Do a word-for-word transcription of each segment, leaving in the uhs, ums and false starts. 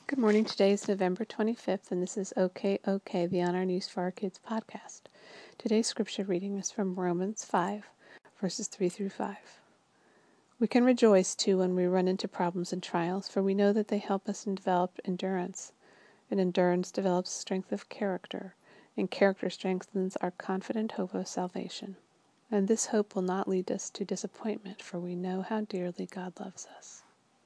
Good morning. Today is November twenty-fifth, and this is OK OK, the On Our News for Our Kids podcast. Today's scripture reading is from Romans five, verses three through five. We can rejoice, too, when we run into problems and trials, for we know that they help us develop endurance, and endurance develops strength of character, and character strengthens our confident hope of salvation. And this hope will not lead us to disappointment, for we know how dearly God loves us.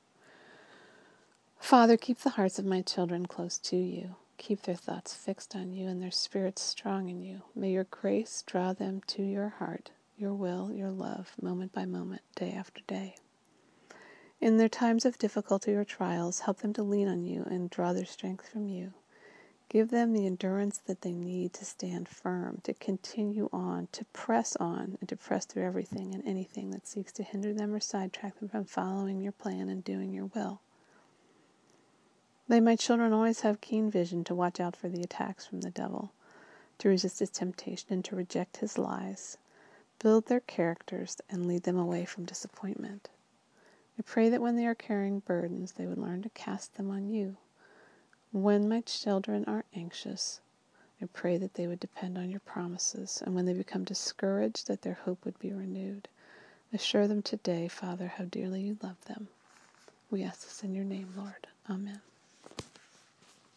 Father, keep the hearts of my children close to you. Keep their thoughts fixed on you and their spirits strong in you. May your grace draw them to your heart, your will, your love, moment by moment, day after day. In their times of difficulty or trials, help them to lean on you and draw their strength from you. Give them the endurance that they need to stand firm, to continue on, to press on, and to press through everything and anything that seeks to hinder them or sidetrack them from following your plan and doing your will. May my children always have keen vision to watch out for the attacks from the devil, to resist his temptation and to reject his lies, build their characters, and lead them away from disappointment. I pray that when they are carrying burdens, they would learn to cast them on you. When my children are anxious, I pray that they would depend on your promises, and when they become discouraged, that their hope would be renewed. Assure them today, Father, how dearly you love them. We ask this in your name, Lord. Amen.